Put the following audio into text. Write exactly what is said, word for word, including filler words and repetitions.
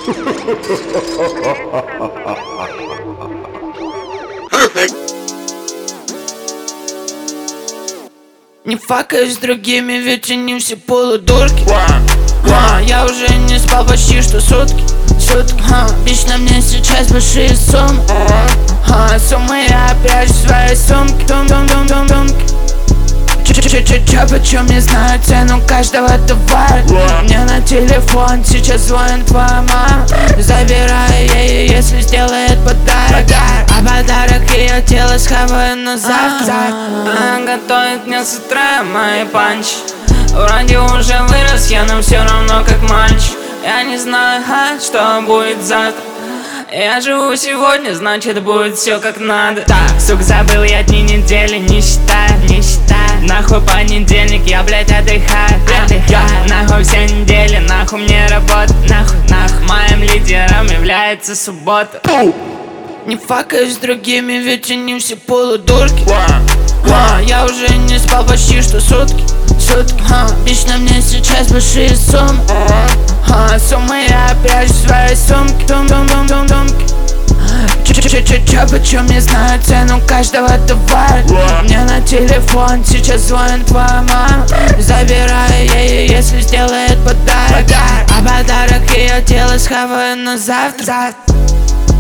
Не факай с другими, ведь они все полудурки. а, Я уже не спал почти что сутки, сутки. а, Лично мне сейчас большие суммы, а, Суммы я прячу в своей сумке. Дум-дум-дум-дум-думки. Чё-чё-чё, почем не знаю цену каждого товара. Мне на телефон сейчас звонит твоя мама. Забираю ее, если сделает подарок. А подарок ее тело схаваю на завтра. Она готовит мне с утра мои панчи. Вроде уже вырос я, но все равно как мальчик. Я не знаю, а, что будет завтра. Я живу сегодня, значит будет все как надо. Так, сука, забыл я дни недели, не считаю, не считаю. Нахуй понедельник, я, блядь, отдыхаю, отдыхаю. Нахуй все недели, нахуй мне работа, нахуй, нахуй. Моим лидером является суббота. Не факай с другими, ведь они все полудурки. а, Я уже не спал почти что сутки, сутки. а, Лично мне сейчас большие суммы, а, Суммы я прячу в своей сумке. Дум-дум-дум-дум-думки. Чё-чё-чё, почем не знаю цену каждого товара. Мне на телефон сейчас звонит твоя мама. Забираю ее, если сделает подарок. А подарок ее тело схаваю на завтра.